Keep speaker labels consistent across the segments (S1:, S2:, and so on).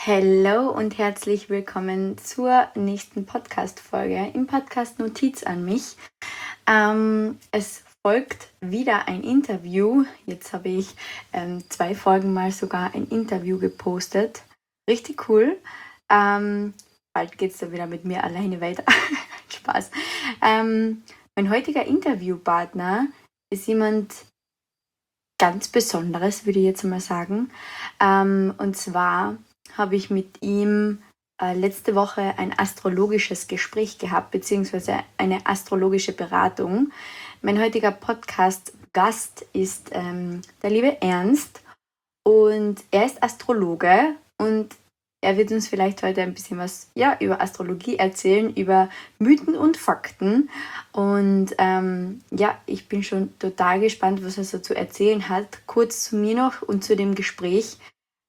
S1: Hallo und herzlich willkommen zur nächsten Podcast-Folge im Podcast Notiz an mich. Es folgt wieder ein Interview. Jetzt habe ich 2 Folgen mal sogar ein Interview gepostet. Richtig cool. Bald geht es dann wieder mit mir alleine weiter. Spaß. Mein heutiger Interviewpartner ist jemand ganz Besonderes, würde ich jetzt mal sagen. Und zwar habe ich mit ihm letzte Woche ein astrologisches Gespräch gehabt, beziehungsweise eine astrologische Beratung. Mein heutiger Podcast-Gast ist der liebe Ernst und er ist Astrologe und er wird uns vielleicht heute ein bisschen was über Astrologie erzählen, über Mythen und Fakten. Und ich bin schon total gespannt, was er so zu erzählen hat. Kurz zu mir noch und zu dem Gespräch.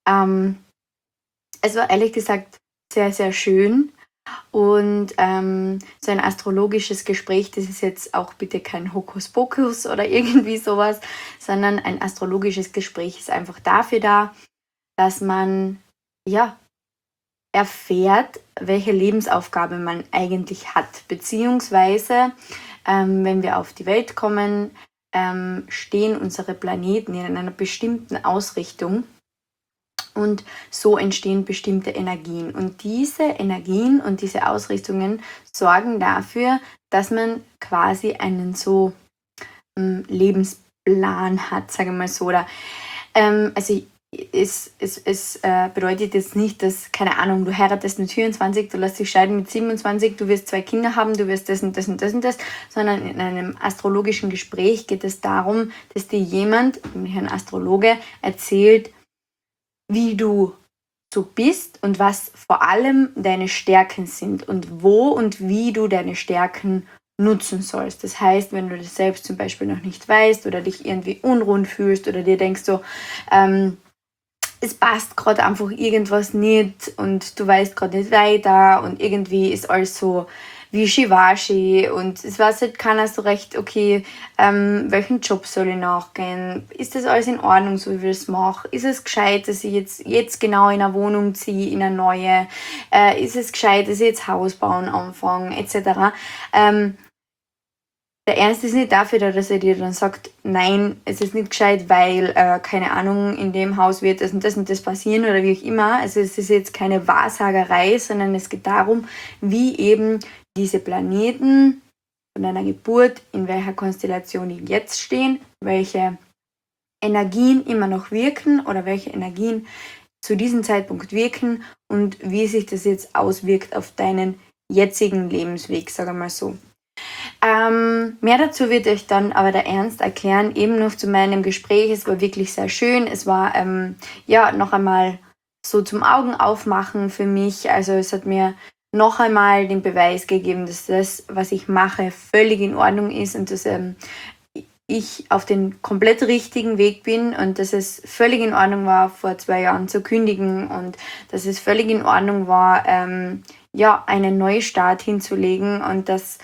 S1: Es war ehrlich gesagt sehr, sehr schön. Und so ein astrologisches Gespräch, das ist jetzt auch bitte kein Hokuspokus oder irgendwie sowas, sondern ein astrologisches Gespräch ist einfach dafür da, dass man erfährt, welche Lebensaufgabe man eigentlich hat. Beziehungsweise, wenn wir auf die Welt kommen, stehen unsere Planeten in einer bestimmten Ausrichtung. Und so entstehen bestimmte Energien. Und diese Energien und diese Ausrichtungen sorgen dafür, dass man quasi einen Lebensplan hat, sage ich mal so. Oder, es bedeutet jetzt nicht, dass, keine Ahnung, du heiratest mit 24, du lässt dich scheiden mit 27, du wirst 2 Kinder haben, du wirst das und das und das und das, sondern in einem astrologischen Gespräch geht es darum, dass dir jemand, nämlich ein Astrologe, erzählt, wie du so bist und was vor allem deine Stärken sind und wo und wie du deine Stärken nutzen sollst. Das heißt, wenn du das selbst zum Beispiel noch nicht weißt oder dich irgendwie unrund fühlst oder dir denkst so, es passt gerade einfach irgendwas nicht und du weißt gerade nicht weiter und irgendwie ist alles so wischiwaschi und es weiß halt keiner so recht, okay, welchen Job soll ich nachgehen? Ist das alles in Ordnung, so wie ich das mache? Ist es gescheit, dass ich jetzt genau in eine Wohnung ziehe, in eine neue? Ist es gescheit, dass ich jetzt Haus bauen anfange, etc.? Der Ernst ist nicht dafür da, dass er dir dann sagt, nein, es ist nicht gescheit, weil, keine Ahnung, in dem Haus wird das und das passieren oder wie auch immer. Also es ist jetzt keine Wahrsagerei, sondern es geht darum, wie eben diese Planeten von deiner Geburt, in welcher Konstellation die jetzt stehen, welche Energien immer noch wirken oder welche Energien zu diesem Zeitpunkt wirken und wie sich das jetzt auswirkt auf deinen jetzigen Lebensweg, sagen wir mal so. Mehr dazu wird euch dann aber der Ernst erklären, eben noch zu meinem Gespräch. Es war wirklich sehr schön. Es war noch einmal so zum Augen aufmachen für mich. Also es hat mir noch einmal den Beweis gegeben, dass das, was ich mache, völlig in Ordnung ist und dass ich auf den komplett richtigen Weg bin und dass es völlig in Ordnung war, vor 2 Jahren zu kündigen und dass es völlig in Ordnung war, einen Neustart hinzulegen und dass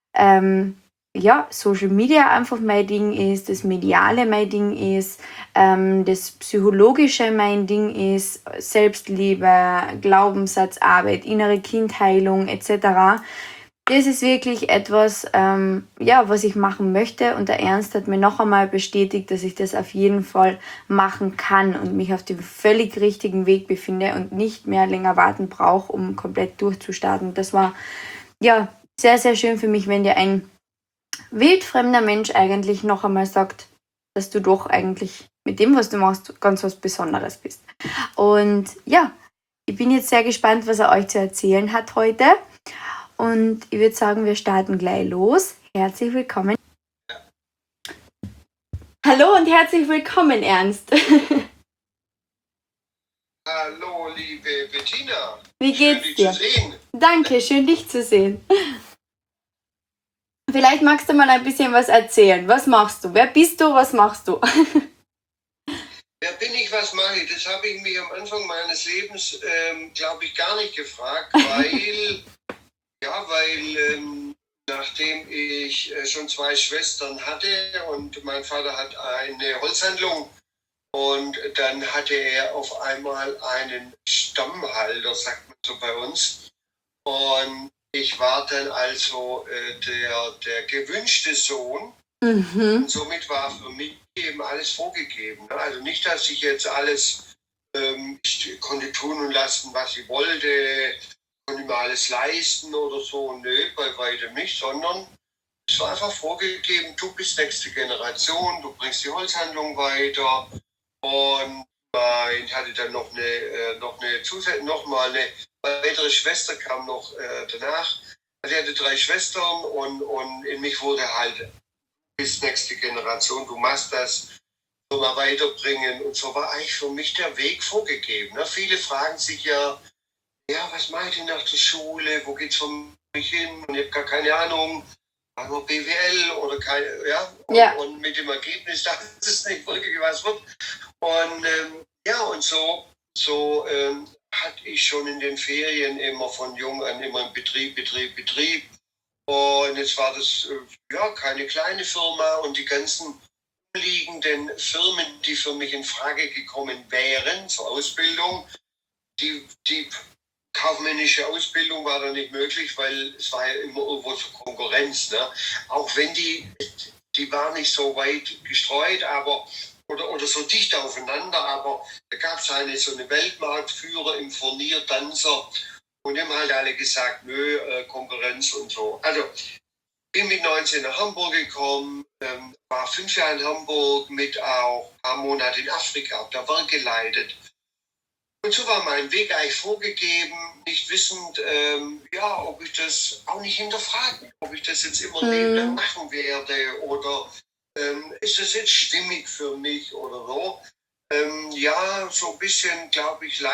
S1: Social Media einfach mein Ding ist, das Mediale mein Ding ist, das Psychologische mein Ding ist, Selbstliebe, Glaubenssatzarbeit, innere Kindheilung etc. Das ist wirklich etwas, was ich machen möchte und der Ernst hat mir noch einmal bestätigt, dass ich das auf jeden Fall machen kann und mich auf dem völlig richtigen Weg befinde und nicht mehr länger warten brauche, um komplett durchzustarten. Das war sehr, sehr schön für mich, wenn dir ein wildfremder Mensch eigentlich noch einmal sagt, dass du doch eigentlich mit dem, was du machst, ganz was Besonderes bist. Und ja, ich bin jetzt sehr gespannt, was er euch zu erzählen hat heute. Und ich würde sagen, wir starten gleich los. Herzlich willkommen. Hallo und herzlich willkommen, Ernst.
S2: Hallo, liebe Bettina.
S1: Wie geht's
S2: schön, dich
S1: dir?
S2: zu sehen.
S1: Danke, schön dich zu sehen. Vielleicht magst du mal ein bisschen was erzählen. Was machst du? Wer bist du? Was machst du?
S2: Wer bin ich, was mache ich? Das habe ich mich am Anfang meines Lebens, glaube ich, gar nicht gefragt, weil nachdem ich schon 2 Schwestern hatte und mein Vater hat eine Holzhandlung Und dann hatte er auf einmal einen Stammhalter, sagt man so bei uns. Und ich war dann also der gewünschte Sohn. Und somit war für mich eben alles vorgegeben. Also nicht, dass ich jetzt alles ich konnte tun und lassen, was ich wollte, konnte mir alles leisten oder so. Nö, bei weitem nicht, sondern es war einfach vorgegeben, du bist nächste Generation, du bringst die Holzhandlung weiter. Und ich hatte dann noch mal eine weitere Schwester kam noch danach. Also ich hatte 3 Schwestern und in mich wurde halt bis nächste Generation, du machst das, so mal weiterbringen. Und so war eigentlich für mich der Weg vorgegeben. Ne? Viele fragen sich ja, was mache ich denn nach der Schule? Wo geht's für mich hin? Und ich habe gar keine Ahnung. Machen wir BWL oder keine, und mit dem Ergebnis, dass es nicht wirklich was wird. Und und so hatte ich schon in den Ferien immer von jung an immer Betrieb. Und jetzt war das keine kleine Firma und die ganzen umliegenden Firmen, die für mich in Frage gekommen wären zur Ausbildung, die kaufmännische Ausbildung war da nicht möglich, weil es war ja immer irgendwo zur Konkurrenz. Ne? Auch wenn die war nicht so weit gestreut, aber oder so dicht aufeinander, aber da gab es so eine Weltmarktführer im Furnier, Danzer und die haben halt alle gesagt, nö, Konkurrenz und so. Also bin mit 19 nach Hamburg gekommen, war 5 Jahre in Hamburg, mit auch ein paar Monate in Afrika, habe da Werk geleitet. Und so war mein Weg eigentlich vorgegeben, nicht wissend, ob ich das auch nicht hinterfragen, ob ich das jetzt immer lebenslang machen werde oder ist das jetzt stimmig für mich oder so. So ein bisschen, glaube ich,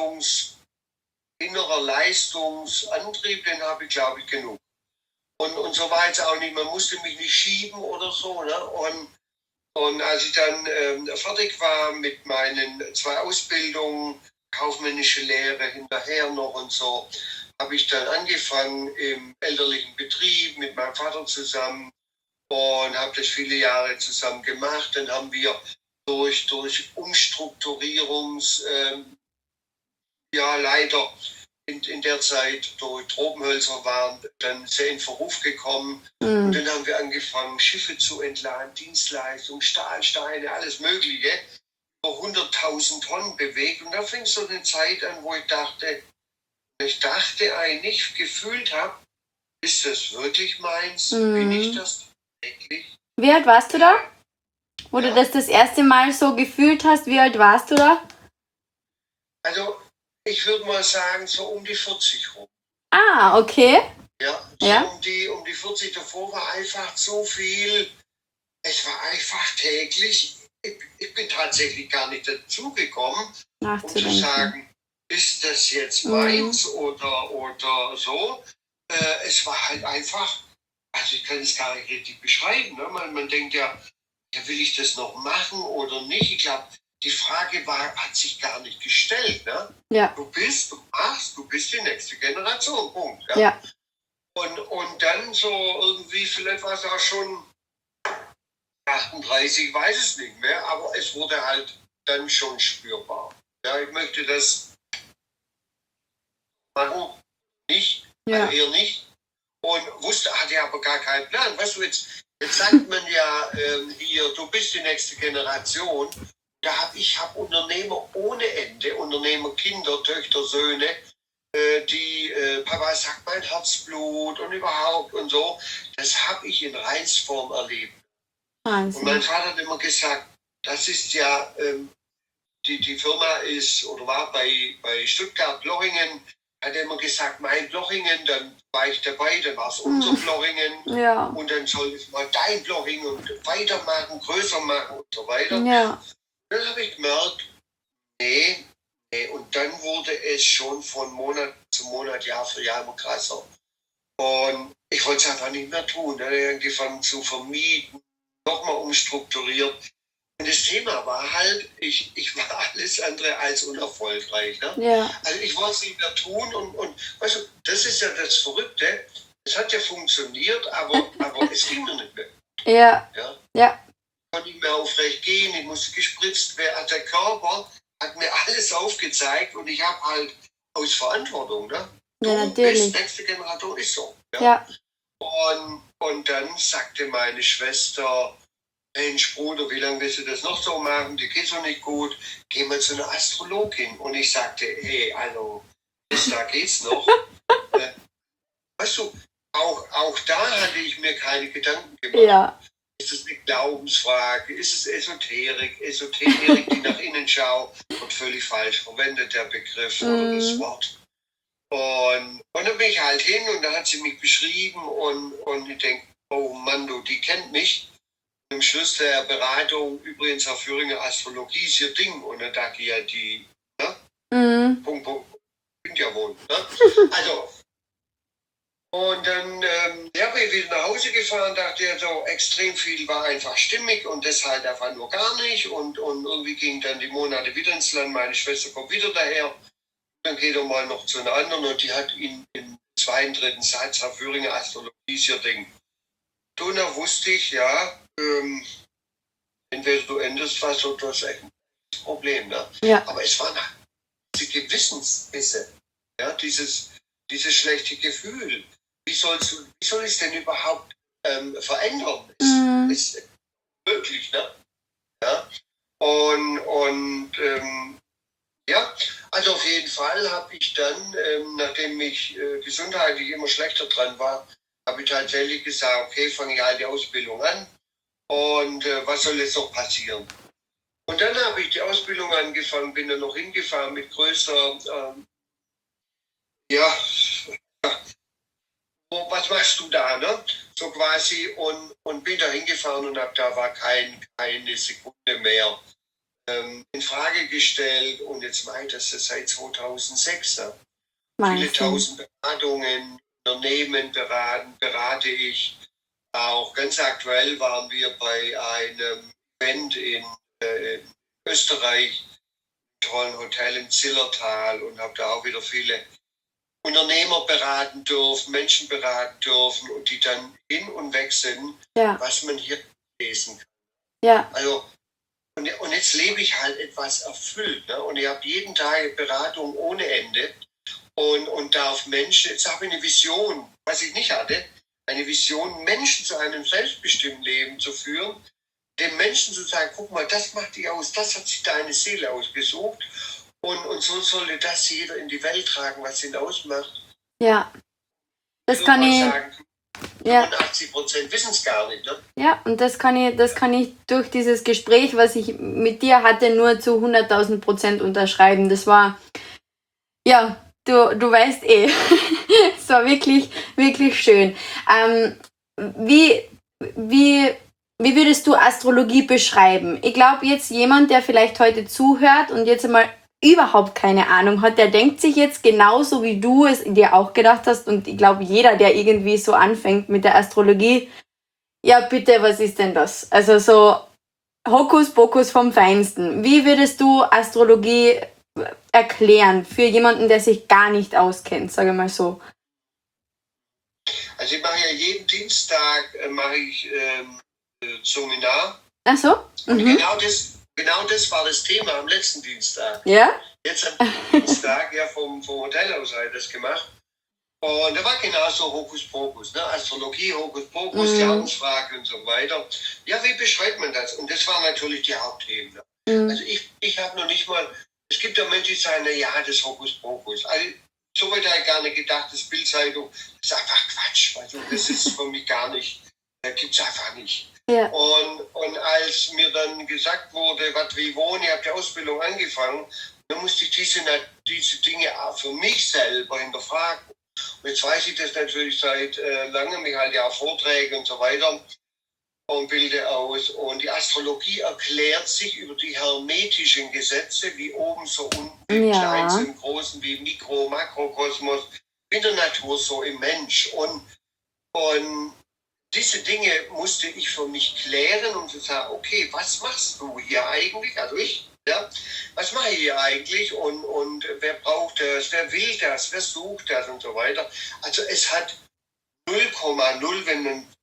S2: innerer Leistungsantrieb, den habe ich, glaube ich, genug. Und so war jetzt auch nicht, man musste mich nicht schieben oder so. Ne? Und als ich dann fertig war mit meinen 2 Ausbildungen, kaufmännische Lehre hinterher noch und so, habe ich dann angefangen im elterlichen Betrieb mit meinem Vater zusammen und habe das viele Jahre zusammen gemacht. Dann haben wir durch leider in der Zeit durch Tropenhölzer waren dann sehr in Verruf gekommen. Und dann haben wir angefangen, Schiffe zu entladen, Dienstleistungen, Stahlsteine, alles Mögliche. 100.000 Tonnen bewegt. Und da fing so eine Zeit an, wo ich dachte eigentlich, gefühlt habe, ist das wirklich meins? Bin ich das wirklich?
S1: Wie alt warst du da? Wo du das erste Mal so gefühlt hast, wie alt warst du da?
S2: Also, ich würde mal sagen, so um die 40 rum.
S1: Ah, okay.
S2: Ja, um die 40 davor war einfach so viel, es war einfach täglich. Ich bin tatsächlich gar nicht dazu gekommen, um zu sagen, ist das jetzt meins oder so. Es war halt einfach, also ich kann es gar nicht richtig beschreiben. Ne? Man denkt ja, will ich das noch machen oder nicht? Ich glaube, die Frage hat sich gar nicht gestellt. Ne?
S1: Ja.
S2: Du bist die nächste Generation, Punkt.
S1: Ja.
S2: Und dann so irgendwie, vielleicht war es auch schon 38, weiß es nicht mehr, aber es wurde halt dann schon spürbar. Ja, ich möchte das machen, nicht, eher nicht. Und hatte aber gar keinen Plan. Weißt du, jetzt sagt man ja hier, du bist die nächste Generation. Ich habe Unternehmer ohne Ende, Unternehmer, Kinder, Töchter, Söhne, die Papa sagt mein Herzblut und überhaupt und so. Das habe ich in Reinsform erlebt. Wahnsinn. Und mein Vater hat immer gesagt, das ist ja, die Firma ist oder war bei Stuttgart, Blochingen, hat er immer gesagt, mein Blochingen, dann war ich dabei, dann war es unser Blochingen und dann soll es mal dein Blochingen und weitermachen, größer machen und so weiter. Ja. Dann habe ich gemerkt, nee. Und dann wurde es schon von Monat zu Monat, Jahr für Jahr immer krasser. Und ich wollte es einfach nicht mehr tun. Dann habe ich angefangen zu vermieten, nochmal umstrukturiert. Und das Thema war halt, ich war alles andere als unerfolgreich. Ne? Ja. Also ich wollte es nicht mehr tun und weißt du, das ist ja das Verrückte. Es hat ja funktioniert, aber es ging mir nicht mehr.
S1: Ja.
S2: konnte nicht mehr aufrecht gehen, ich musste gespritzt werden. Also der Körper hat mir alles aufgezeigt und ich habe halt aus Verantwortung, ne?
S1: Ja,
S2: Du bist
S1: natürlich.
S2: nächste Generation, ist so. Ja?
S1: Ja.
S2: Und dann sagte meine Schwester, Mensch, Bruder, wie lange willst du das noch so machen? Die geht so nicht gut. Geh mal zu einer Astrologin. Und ich sagte, hey, hallo, da geht's noch. Weißt du, auch da hatte ich mir keine Gedanken gemacht.
S1: Ja.
S2: Ist es eine Glaubensfrage? Ist es Esoterik? Esoterik, die nach innen schaut, wird völlig falsch verwendet, der Begriff oder das Wort. Und dann bin ich halt hin und da hat sie mich beschrieben und ich denke, oh Mann, die kennt mich. Und am Schluss der Beratung, übrigens Herr Führinger, Astrologie ist ihr Ding. Und dann dachte ich ja, die, ne? Punkt, sind ja wohl, ne? Also, und dann bin ich wieder nach Hause gefahren, dachte ja so, extrem viel war einfach stimmig und das halt einfach nur gar nicht. Und irgendwie gingen dann die Monate wieder ins Land, meine Schwester kommt wieder daher. Dann geht er mal noch zu einer anderen und die hat ihn im zweiten, dritten Satz, Herr Führinger, Astrologie ist ihr Ding. Und da wusste ich, ja, entweder du änderst was oder das ist echt ein Problem. Ne?
S1: Ja.
S2: Aber es waren diese Gewissensbisse, ja, dieses schlechte Gefühl. Wie soll ich es denn überhaupt verändern? Ist möglich, ne? Ja. Und ja, also auf jeden Fall habe ich dann, nachdem ich gesundheitlich immer schlechter dran war, habe ich tatsächlich gesagt, okay, fange ich halt die Ausbildung an und was soll jetzt noch passieren? Und dann habe ich die Ausbildung angefangen, bin dann noch hingefahren mit größer, was machst du da, ne? So quasi und bin da hingefahren und da war keine Sekunde mehr in Frage gestellt und jetzt meint das seit 2006. Ne? Viele tausend Beratungen, Unternehmen berate ich. Auch ganz aktuell waren wir bei einem Event in Österreich, im tollen Hotel im Zillertal und habe da auch wieder viele Unternehmer beraten dürfen, Menschen beraten dürfen und die dann hin und weg sind, was man hier lesen kann. Ja. Also, und jetzt lebe ich halt etwas erfüllt. Ne? Und ich habe jeden Tag Beratung ohne Ende und darf Menschen, jetzt habe ich eine Vision, was ich nicht hatte, eine Vision, Menschen zu einem selbstbestimmten Leben zu führen, dem Menschen zu sagen, guck mal, das macht dich aus, das hat sich deine Seele ausgesucht und so sollte das jeder in die Welt tragen, was ihn ausmacht.
S1: Ja, das kann ich
S2: sagen, 85% wissen es gar nicht. Ne?
S1: Ja, und das kann ich durch dieses Gespräch, was ich mit dir hatte, nur zu 100.000% unterschreiben. Das war, ja, du weißt eh, es war wirklich, wirklich schön. Wie würdest du Astrologie beschreiben? Ich glaube, jetzt jemand, der vielleicht heute zuhört und jetzt einmal überhaupt keine Ahnung hat, der denkt sich jetzt genauso, wie du es dir auch gedacht hast, und ich glaube, jeder, der irgendwie so anfängt mit der Astrologie, ja bitte, was ist denn das? Also so Hokuspokus vom Feinsten. Wie würdest du Astrologie erklären für jemanden, der sich gar nicht auskennt, sage ich mal so?
S2: Also ich mache ja jeden Dienstag Seminar.
S1: Ach so?
S2: Und genau das war das Thema am letzten Dienstag.
S1: Ja?
S2: Jetzt am Dienstag, ja, vom Hotel aus habe ich das gemacht. Und da war genauso Hokuspokus, ne? Astrologie, Hokuspokus, Glaubensfrage und so weiter. Ja, wie beschreibt man das? Und das waren natürlich die Hauptthemen. Ne? Also ich habe noch nicht mal, es gibt ja Menschen, die sagen, ja, das Hokuspokus. Also, so weit habe ich gar nicht gedacht, das Bildzeitung, das ist einfach Quatsch. Also, das ist für mich gar nicht, gibt es einfach nicht. Ja. Und als mir dann gesagt wurde, was wie wohnen, ich habe die Ausbildung angefangen, dann musste ich diese Dinge auch für mich selber hinterfragen. Und jetzt weiß ich das natürlich seit langem, ich halte ja auch Vorträge und so weiter und bilde aus. Und die Astrologie erklärt sich über die hermetischen Gesetze, wie oben so unten, wie klein, so im Großen, wie Mikro-, Makrokosmos, in der Natur so im Mensch. Und diese Dinge musste ich für mich klären, um zu sagen, okay, was machst du hier eigentlich? Also ich, ja, was mache ich hier eigentlich und wer braucht das, wer will das, wer sucht das und so weiter. Also es hat 0,0, wenn man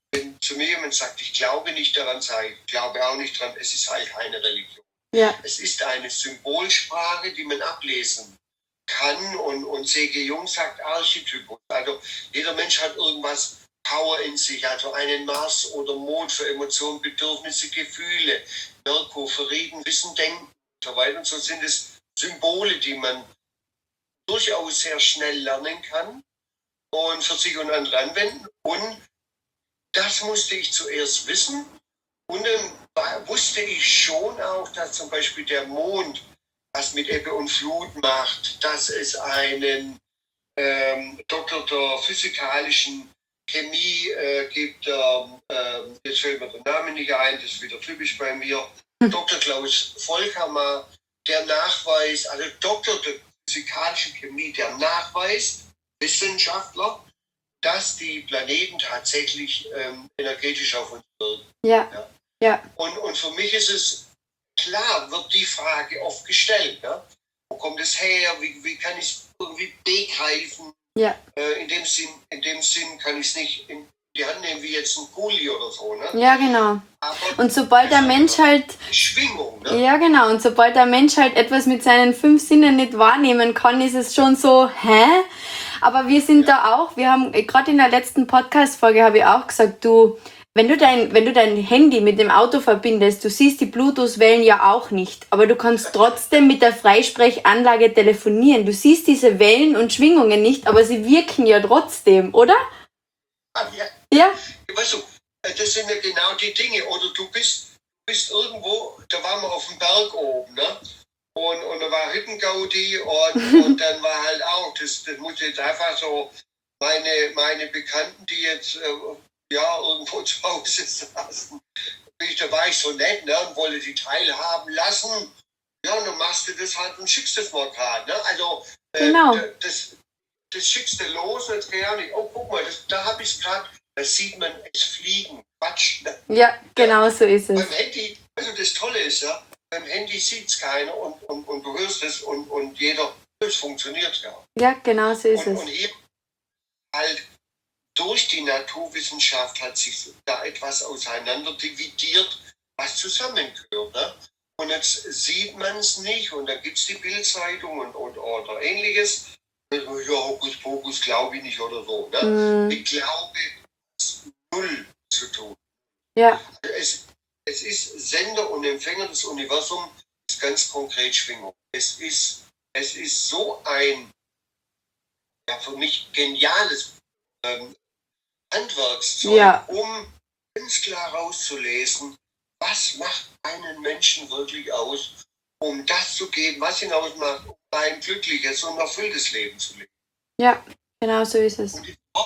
S2: wenn zu mir jemand sagt, ich glaube nicht daran, sage ich glaube auch nicht daran, es ist halt keine Religion.
S1: Ja.
S2: Es ist eine Symbolsprache, die man ablesen kann und C.G. Jung sagt Archetypus. Also jeder Mensch hat irgendwas Power in sich, also einen Mars oder Mond für Emotionen, Bedürfnisse, Gefühle, Merkur für Reden, Wissen, Denken und so weiter. Und so sind es Symbole, die man durchaus sehr schnell lernen kann und für sich und andere anwenden. Und das musste ich zuerst wissen. Und dann wusste ich schon auch, dass zum Beispiel der Mond was mit Ebbe und Flut macht, dass es einen Doktor der physikalischen Chemie gibt, jetzt fällt mir der Name nicht ein, das ist wieder typisch bei mir, Dr. Klaus Volkammer, der nachweist, also Doktor der physikalischen Chemie, der nachweist, Wissenschaftler, dass die Planeten tatsächlich energetisch auf uns wirken.
S1: Ja. Ja.
S2: Und für mich ist es klar, wird die Frage oft gestellt. Ne? Wo kommt es her? Wie kann ich es irgendwie begreifen?
S1: Ja.
S2: In dem Sinn kann ich es nicht in die Hand nehmen wie jetzt ein Kuli oder so. Ne?
S1: Ja, genau.
S2: Aber
S1: Und sobald der Mensch halt.
S2: Schwingung. Ne?
S1: Ja, genau. Und sobald der Mensch halt etwas mit seinen 5 Sinnen nicht wahrnehmen kann, ist es schon so, hä? Aber wir sind da auch, wir haben, gerade in der letzten Podcast-Folge habe ich auch gesagt, wenn du dein Handy mit dem Auto verbindest, du siehst die Bluetooth-Wellen ja auch nicht, aber du kannst trotzdem mit der Freisprechanlage telefonieren. Du siehst diese Wellen und Schwingungen nicht, aber sie wirken ja trotzdem, oder? Ja.
S2: Weißt du, das sind ja genau die Dinge. Oder du bist irgendwo, da waren wir auf dem Berg oben, ne? Und da war Hüttengaudi und dann war halt auch, das muss jetzt einfach so, meine Bekannten, die jetzt irgendwo zu Hause saßen, da war ich so nett, ne, und wollte die teilhaben lassen. Ja, und dann machst du das halt und schickst das mal gerade, ne? Also
S1: Genau.
S2: das schickst du los und jetzt kann ich auch nicht, oh guck mal, da habe ich es gerade, da sieht man es fliegen. Quatsch. Ne?
S1: Ja, genau so ist es.
S2: Beim Handy, also das Tolle ist ja, beim Handy sieht es keiner und du hörst es und jeder, es funktioniert ja.
S1: Ja, genau so ist es.
S2: Und hier halt durch die Naturwissenschaft hat sich da etwas auseinander dividiert, was zusammengehört. Ne? Und jetzt sieht man es nicht und da gibt es die Bildzeitung oder ähnliches. Ja, Hokus Pokus glaube ich nicht oder so. Ne? Ich glaube, es hat null zu tun.
S1: Ja.
S2: Es ist Sender und Empfänger des Universums, ist ganz konkret Schwingung. Es ist so ein für mich geniales Handwerkszeug, um ganz klar rauszulesen, was macht einen Menschen wirklich aus, um das zu geben, was ihn ausmacht, um ein glückliches und erfülltes Leben zu leben.
S1: Ja, genau so ist es.
S2: Und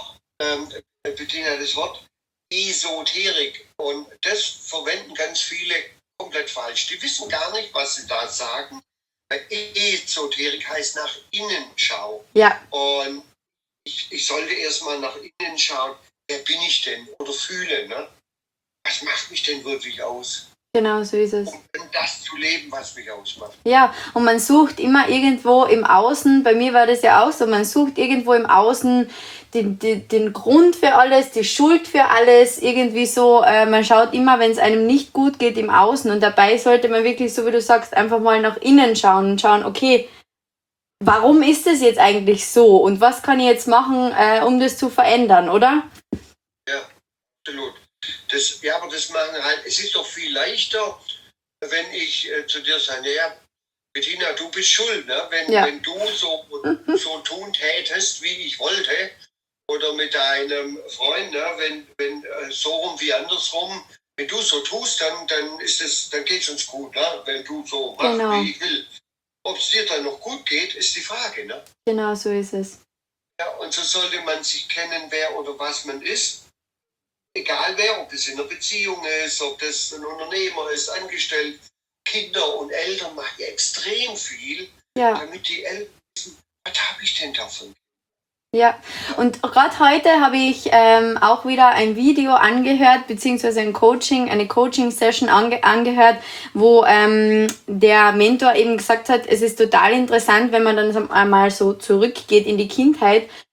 S2: Bettina, das Wort Esoterik, und das verwenden ganz viele komplett falsch. Die wissen gar nicht, was sie da sagen. Esoterik heißt nach innen schauen.
S1: Ja.
S2: Und ich sollte erstmal nach innen schauen, wer bin ich denn? Oder fühlen, ne? Was macht mich denn wirklich aus?
S1: Genau so ist es.
S2: Um das zu leben, was mich ausmacht.
S1: Ja, und man sucht immer irgendwo im Außen, bei mir war das ja auch so, man sucht irgendwo im Außen den Grund für alles, die Schuld für alles, irgendwie so, man schaut immer, wenn es einem nicht gut geht, im Außen, und dabei sollte man wirklich, so wie du sagst, einfach mal nach innen schauen und schauen, okay, warum ist es jetzt eigentlich so und was kann ich jetzt machen, um das zu verändern, oder?
S2: Ja, absolut. Aber das machen halt, es ist doch viel leichter, wenn ich zu dir sage, ja, Bettina, du bist schuld, ne? Wenn du so tun tätest, wie ich wollte, oder mit deinem Freund, ne? Wenn so rum wie andersrum, wenn du so tust, dann geht es uns gut, ne? Wenn du so machst, wie ich will. Ob es dir dann noch gut geht, ist die Frage, ne?
S1: Genau, so ist es.
S2: Ja, und so sollte man sich kennen, wer oder was man ist. Egal wer, ob das in einer Beziehung ist, ob das ein Unternehmer ist, angestellt, Kinder und Eltern machen ja extrem viel, damit die Eltern wissen, was habe ich denn davon?
S1: Ja, und gerade heute habe ich auch wieder ein Video angehört, beziehungsweise eine Coaching-Session angehört, wo der Mentor eben gesagt hat, es ist total interessant, wenn man dann einmal so zurückgeht in die Kindheit,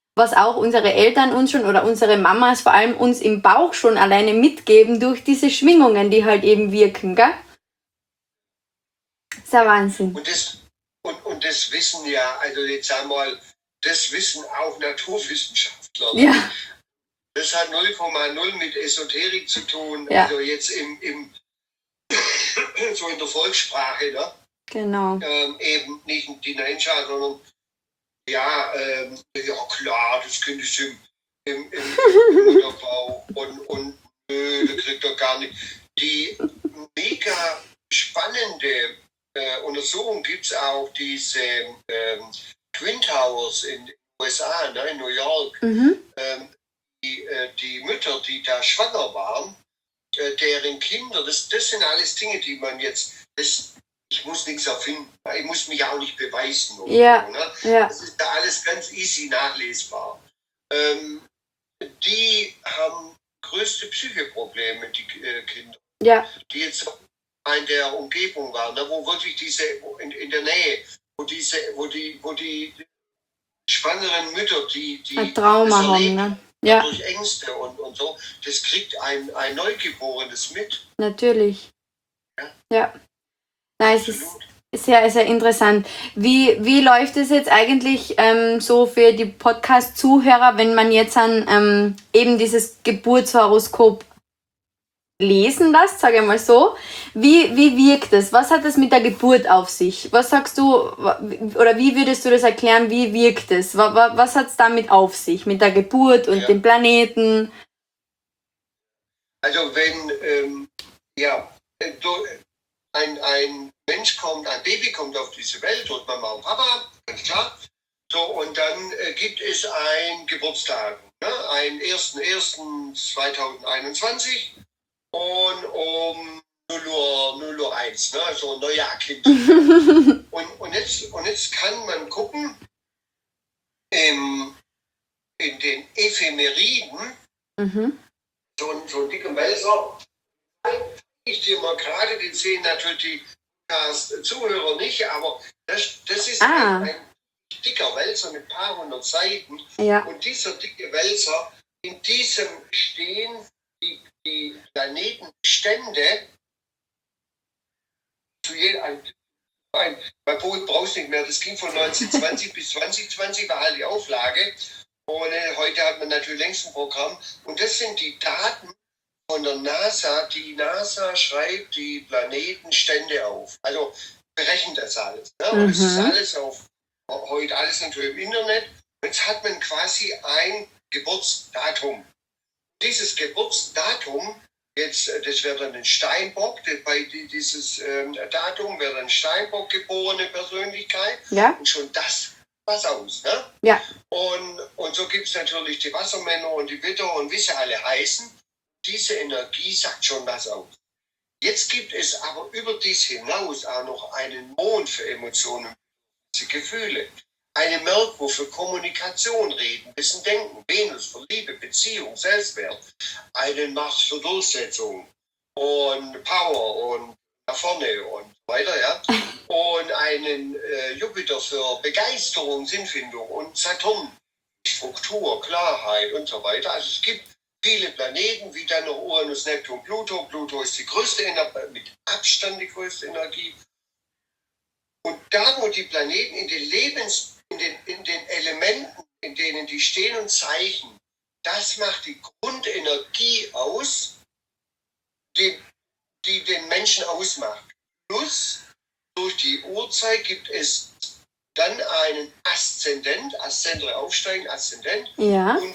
S1: was auch unsere Eltern uns schon oder unsere Mamas vor allem uns im Bauch schon alleine mitgeben durch diese Schwingungen, die halt eben wirken, gell? Das ist ein Wahnsinn.
S2: Und das wissen ja, also jetzt einmal, das wissen auch Naturwissenschaftler.
S1: Ja.
S2: Das hat 0,0 mit Esoterik zu tun,
S1: Ja.
S2: also jetzt so in der Volkssprache, ne?
S1: Genau.
S2: Eben nicht die Ninja, sondern ja klar, das Kind ist im Mutterbauch und nö, das kriegt er gar nicht. Die mega spannende Untersuchung gibt es auch, diese Twin Towers in den USA, ne, in New York. Die Mütter, die da schwanger waren, deren Kinder, das sind alles Dinge, die man jetzt, ich muss nichts erfinden, ich muss mich auch nicht beweisen. Oder
S1: Ja,
S2: so, ne?
S1: ja.
S2: Das ist da alles ganz easy nachlesbar. Die haben größte Psychoprobleme, die Kinder,
S1: Ja.
S2: die jetzt in der Umgebung waren, ne, wo wirklich diese, in der Nähe, wo die schwangeren Mütter, die
S1: Ein Trauma
S2: das
S1: haben,
S2: erleben,
S1: ne? Ja,
S2: durch Ängste und so, das kriegt ein Neugeborenes mit.
S1: natürlich. Ja. Nein, es ist
S2: Absolut.
S1: sehr, sehr interessant. Wie läuft es jetzt eigentlich so für die Podcast-Zuhörer, wenn man jetzt an eben dieses Geburtshoroskop lesen lässt, sage ich mal so. Wie wirkt es? Was hat es mit der Geburt auf sich? Was sagst du, oder wie würdest du das erklären, wie wirkt es? Was hat es damit auf sich, mit der Geburt und dem Planeten?
S2: Also wenn ein Mensch kommt, ein Baby kommt auf diese Welt durch Mama und Papa, ganz klar. So, und dann gibt es ein Geburtstag, ne? Ein 1.1.2021 und um 0:01, ne? Also ein Neujahr Kind. und jetzt kann man gucken, in den Ephemeriden, so ein dicker Wälzer, ich dir mal gerade, den sehen natürlich die Zuhörer nicht, aber das ist ein dicker Wälzer mit ein paar hundert Seiten.
S1: Ja.
S2: Und dieser dicke Wälzer, in diesem stehen die Planetenstände zu jedem. Bei Boot brauchst du nicht mehr, das ging von 1920 bis 2020, war halt die Auflage. Und heute hat man natürlich längst ein Programm. Und das sind die Daten von der NASA. Die NASA schreibt die Planetenstände auf. Also berechnet das alles. Ne? Und es ist alles heute alles natürlich im Internet. Und jetzt hat man quasi ein Geburtsdatum. Dieses Geburtsdatum, jetzt, das wäre dann ein Steinbock, bei dieses Datum wäre dann Steinbock geborene Persönlichkeit.
S1: Ja.
S2: Und schon das was aus. Ne?
S1: Ja.
S2: Und so gibt es natürlich die Wassermänner und die Widder und wie sie alle heißen. Diese Energie sagt schon was aus. Jetzt gibt es aber über dies hinaus auch noch einen Mond für Emotionen, für Gefühle. Eine Merkur für Kommunikation, Reden, Wissen, Denken, Venus für Liebe, Beziehung, Selbstwert, einen Mars für Durchsetzung und Power und nach vorne und weiter, ja. Und einen Jupiter für Begeisterung, Sinnfindung und Saturn, Struktur, Klarheit und so weiter. Also es gibt viele Planeten, wie dann noch Uranus, Neptun, Pluto. Pluto ist die größte Energie, mit Abstand die größte Energie. Und da, wo die Planeten in den Elementen, in denen die stehen und zeichnen, das macht die Grundenergie aus, die den Menschen ausmacht. Plus, durch die Uhrzeit gibt es dann einen Aszendere aufsteigen, Aszendent.
S1: Ja.
S2: Und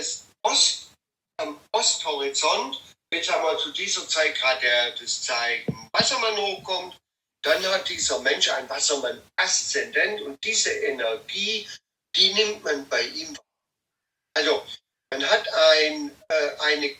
S2: am Osthorizont, jetzt haben wir zu dieser Zeit gerade das Zeichen Wassermann hochkommt, dann hat dieser Mensch ein Wassermann-Aszendent und diese Energie, die nimmt man bei ihm. Also, man hat eine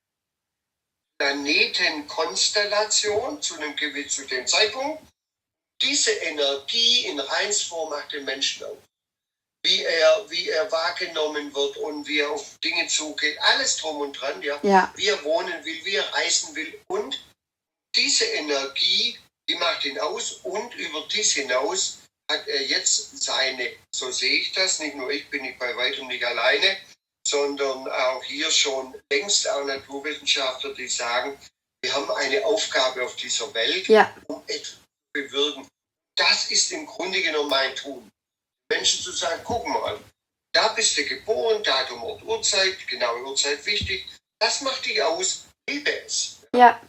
S2: Planetenkonstellation zu dem Zeitpunkt. Diese Energie in Reinsform macht den Menschen auf. Wie er wahrgenommen wird und wie er auf Dinge zugeht, alles drum und dran, ja. Wie er wohnen will, wie er reisen will. Und diese Energie, die macht ihn aus und über dies hinaus hat er jetzt seine, so sehe ich das, nicht nur ich bin nicht bei weitem nicht alleine, sondern auch hier schon längst auch Naturwissenschaftler, die sagen, wir haben eine Aufgabe auf dieser Welt, um etwas zu bewirken. Das ist im Grunde genommen mein Tun. Menschen zu sagen, guck mal, da bist du geboren, Datum, Ort, Uhrzeit, genaue Uhrzeit wichtig, das macht dich aus, liebe es.
S1: Ja.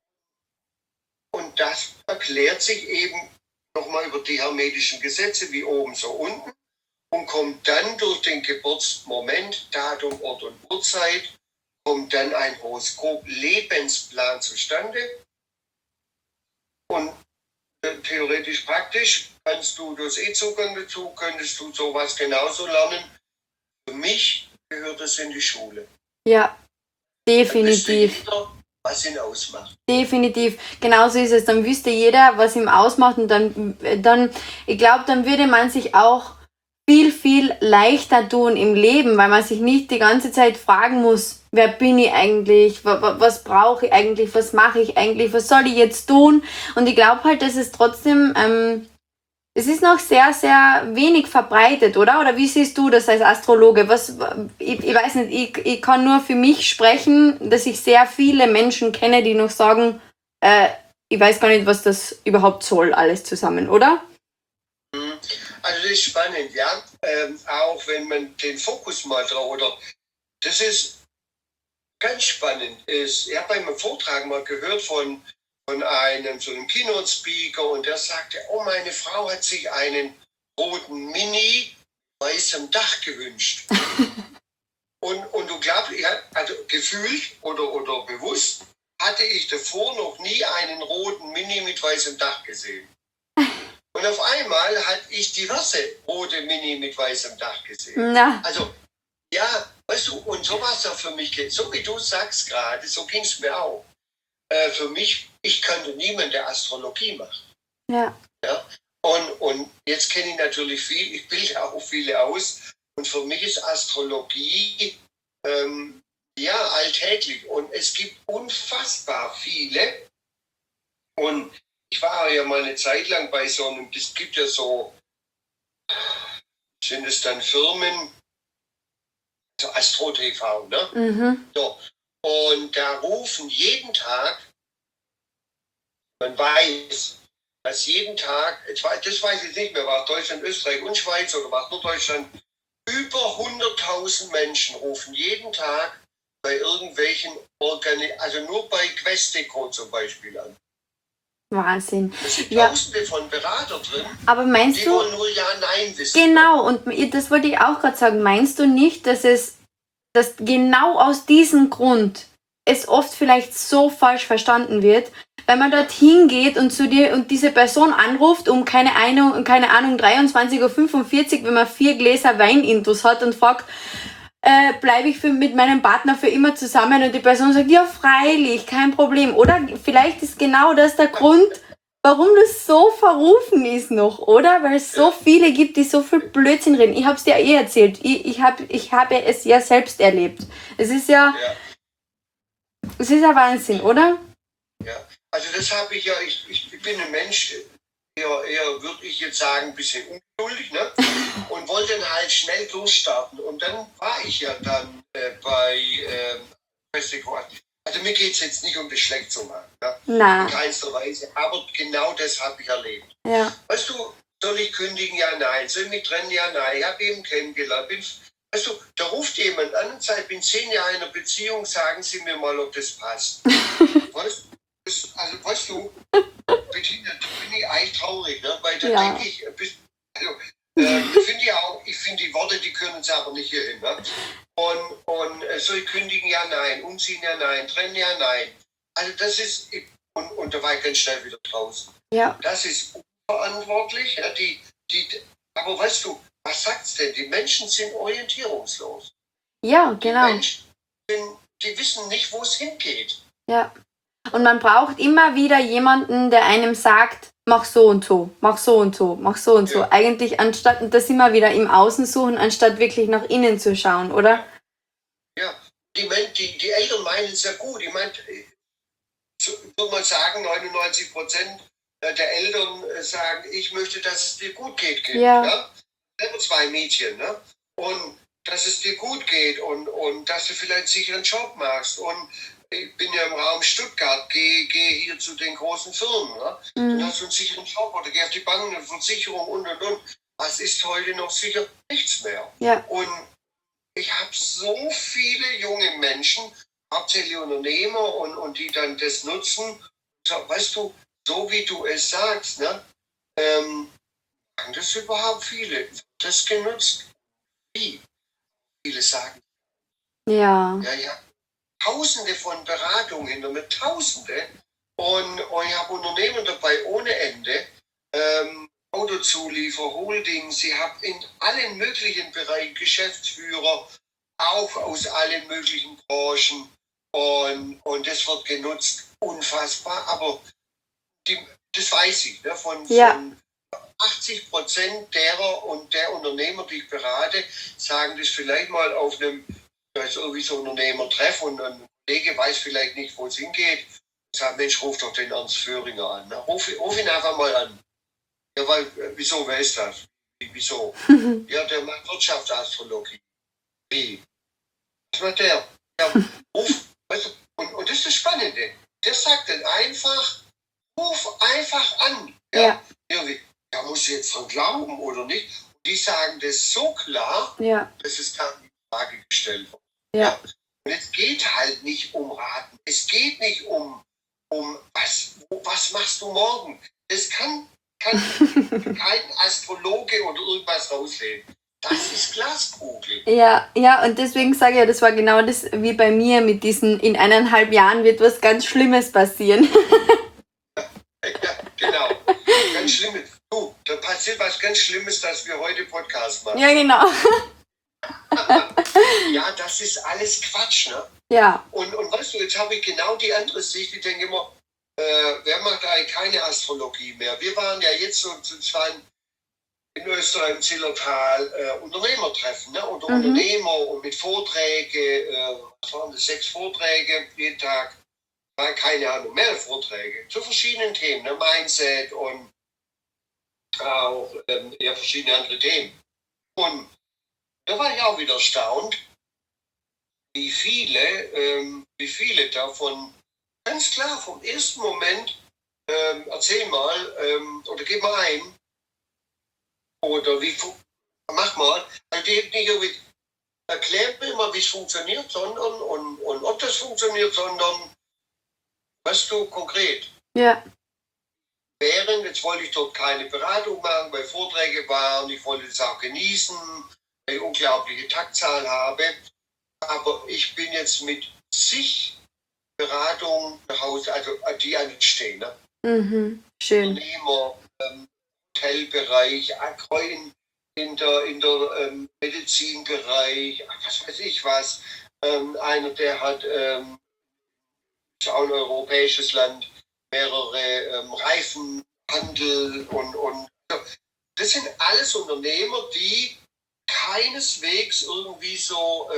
S2: Und das erklärt sich eben nochmal über die hermetischen Gesetze, wie oben so unten, und kommt dann durch den Geburtsmoment, Datum, Ort und Uhrzeit, kommt dann ein Horoskop, Lebensplan zustande. Und theoretisch praktisch kannst du durch Zugang dazu, könntest du sowas genauso lernen. Für mich gehört es in die Schule.
S1: Ja, definitiv.
S2: Was ihn ausmacht.
S1: Definitiv, genauso ist es. Dann wüsste jeder, was ihn ausmacht, und dann ich glaube, dann würde man sich auch viel, viel leichter tun im Leben, weil man sich nicht die ganze Zeit fragen muss, wer bin ich eigentlich, was brauche ich eigentlich, was mache ich eigentlich, was soll ich jetzt tun? Und ich glaube halt, dass es trotzdem, es ist noch sehr, sehr wenig verbreitet, oder? Oder wie siehst du das als Astrologe? Ich weiß nicht, ich kann nur für mich sprechen, dass ich sehr viele Menschen kenne, die noch sagen, ich weiß gar nicht, was das überhaupt soll, alles zusammen, oder?
S2: Also das ist spannend, ja. Auch wenn man den Fokus mal drauf, oder das ist ganz spannend. Ich habe bei einem Vortrag mal gehört von einem so einem Keynote-Speaker, und der sagte, oh, meine Frau hat sich einen roten Mini weißem Dach gewünscht. und du glaubst, also gefühlt oder bewusst hatte ich davor noch nie einen roten Mini mit weißem Dach gesehen. Und auf einmal hatte ich diverse rote Mini mit weißem Dach gesehen.
S1: Na.
S2: Also, ja, weißt du, und so war es auch für mich, so wie du sagst gerade, so ging es mir auch. Für mich, ich kannte niemanden, der Astrologie macht.
S1: Ja.
S2: Und jetzt kenne ich natürlich viel, ich bilde auch viele aus, und für mich ist Astrologie alltäglich, und es gibt unfassbar viele. Und ich war ja mal eine Zeit lang bei so einem, es gibt ja so, sind es dann Firmen, so Astro TV, ne?
S1: Mhm.
S2: So. Und da rufen jeden Tag, man weiß, dass jeden Tag, das weiß ich nicht mehr, war es Deutschland, Österreich und Schweiz oder war es nur Deutschland, über 100.000 Menschen rufen jeden Tag bei irgendwelchen also nur bei Questeco zum Beispiel an.
S1: Wahnsinn.
S2: Da sind Tausende von Berater drin,
S1: aber meinst
S2: die wollen nur Ja, Nein wissen.
S1: Genau, und das wollte ich auch gerade sagen. Meinst du nicht, dass genau aus diesem Grund es oft vielleicht so falsch verstanden wird, wenn man dorthin geht und zu dir und diese Person anruft um keine Ahnung 23:45 Uhr, wenn man 4 Gläser Wein intus hat und fragt, bleibe ich mit meinem Partner für immer zusammen, und die Person sagt, ja freilich, kein Problem. Oder vielleicht ist genau das der Grund, warum das so verrufen ist noch, oder? Weil es so viele gibt, die so viel Blödsinn reden. Ich habe es dir erzählt. Ich habe es ja selbst erlebt. Es ist ja Wahnsinn, oder?
S2: Ja, also das habe ich ja, ich bin ein Mensch, eher würde ich jetzt sagen, ein bisschen ungeduldig, ne? Und wollte dann halt schnell durchstarten. Und dann war ich ja dann bei Festival. Also mir geht es jetzt nicht um das schlecht zu machen, ne?
S1: Nein.
S2: In keinster Weise, aber genau das habe ich erlebt.
S1: Ja.
S2: Weißt du, soll ich kündigen? Ja, nein. Soll ich mich trennen? Ja, nein. Ich habe ihn kennengelernt. Weißt du, da ruft jemand an und sagt, ich bin 10 Jahre in einer Beziehung, sagen Sie mir mal, ob das passt. Weißt du, Bettina, da bin ich eigentlich traurig, ne? Weil da denke ich, ich finde die Worte, die können es aber nicht hierhin. Ne? Und soll ich kündigen? Ja, nein. Umziehen? Ja, nein. Trennen? Ja, nein. Also das ist, und da war ich ganz schnell wieder draußen.
S1: Ja.
S2: Das ist unverantwortlich. Ja, aber weißt du, was sagt's denn? Die Menschen sind orientierungslos.
S1: Ja, genau.
S2: Die Menschen die wissen nicht, wo es hingeht.
S1: Ja. Und man braucht immer wieder jemanden, der einem sagt, mach so und so, mach so und so, mach so und so. Eigentlich anstatt, und das immer wieder im Außen suchen, anstatt wirklich nach innen zu schauen, oder?
S2: Ja, die Eltern meinen es ja gut. Ich meine, würde man sagen, 99% der Eltern sagen, ich möchte, dass es dir gut geht, Kind.
S1: Ja.
S2: Ne? Selber 2 Mädchen. Ne? Und dass es dir gut geht und dass du vielleicht einen sicheren Job machst. Und ich bin ja im Raum Stuttgart, geh hier zu den großen Firmen. Ne? Dann hast du einen sicheren Job oder geh auf die Bank, eine Versicherung und. Was ist heute noch sicher? Nichts mehr.
S1: Ja.
S2: Und ich habe so viele junge Menschen, hauptsächlich Unternehmer und die dann das nutzen. So, weißt du, so wie du es sagst, ne? Machen das überhaupt viele? Wird das genutzt? Wie? Viele sagen,
S1: Ja.
S2: ja, Tausende von Beratungen hinter mir, Tausende. Und ich habe Unternehmen dabei ohne Ende. Autozuliefer, Holdings, sie haben in allen möglichen Bereichen Geschäftsführer, auch aus allen möglichen Branchen. Und das wird genutzt, unfassbar. Aber das weiß ich, ne, von 80% derer und der Unternehmer, die ich berate, sagen das vielleicht mal auf einem, da ist irgendwie so ein Unternehmertreff und ein Kollege weiß vielleicht nicht, wo es hingeht. Sagt, Mensch, ruf doch den Ernst Föhringer an. Ne? Ruf ihn einfach mal an. Ja, weil, wieso, wer ist das? Wieso? Ja, der macht Wirtschaftsastrologie. Wie? Was macht der? Ja, ruf, weißt du, und das ist das Spannende. Der sagt dann einfach, ruf einfach an. Ja. Da muss ich jetzt dran glauben oder nicht. Und die sagen das so klar, dass es dann in Frage gestellt wird. Ja. Und es geht halt nicht um Raten. Es geht nicht um was machst du morgen? Das kann kein Astrologe oder irgendwas rauslesen. Das ist Glaskugel.
S1: Ja, und deswegen sage ich ja, das war genau das wie bei mir mit diesen, in 1,5 Jahren wird was ganz Schlimmes passieren.
S2: Ja, genau. Ganz Schlimmes. Du, da passiert was ganz Schlimmes, dass wir heute Podcast machen.
S1: Ja, genau.
S2: Ja, das ist alles Quatsch, ne?
S1: Ja.
S2: Und weißt du, jetzt habe ich genau die andere Sicht. Ich denke immer, wer macht eigentlich keine Astrologie mehr? Wir waren ja jetzt so zwar in Österreich im Zillertal Unternehmertreffen, ne? Oder Unternehmer und mit Vorträgen, was waren das, 6 Vorträge jeden Tag, keine Ahnung, mehrere Vorträge zu verschiedenen Themen, ne? Mindset und auch verschiedene andere Themen. Und da war ich auch wieder erstaunt, wie viele davon ganz klar vom ersten Moment, erzähl mal, oder gib mal ein, oder mach mal, also die nicht irgendwie erklärt mir mal, wie es funktioniert, sondern und ob das funktioniert, sondern weißt du, konkret.
S1: Ja.
S2: Während, jetzt wollte ich dort keine Beratung machen, weil Vorträge waren, ich wollte es auch genießen, weil ich unglaubliche Taktzahl habe, aber ich bin jetzt mit zig Beratungen nach Hause, also die anstehen. Ne?
S1: Schön.
S2: Unternehmer, Hotelbereich, in der Medizinbereich, was weiß ich was. Einer, der hat, ist auch ein europäisches Land, mehrere Reifenhandel und das sind alles Unternehmer, die keineswegs irgendwie so,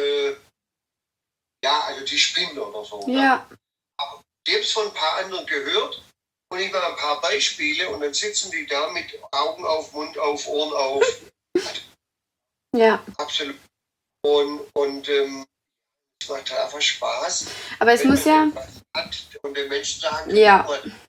S2: also die spinnen oder so.
S1: Ja.
S2: Ne? Aber ich habe es von ein paar anderen gehört und ich mache ein paar Beispiele und dann sitzen die da mit Augen auf, Mund auf, Ohren auf.
S1: Ja.
S2: Absolut. Und es macht einfach Spaß.
S1: Aber es muss ja.
S2: Und den Menschen sagen,
S1: ja.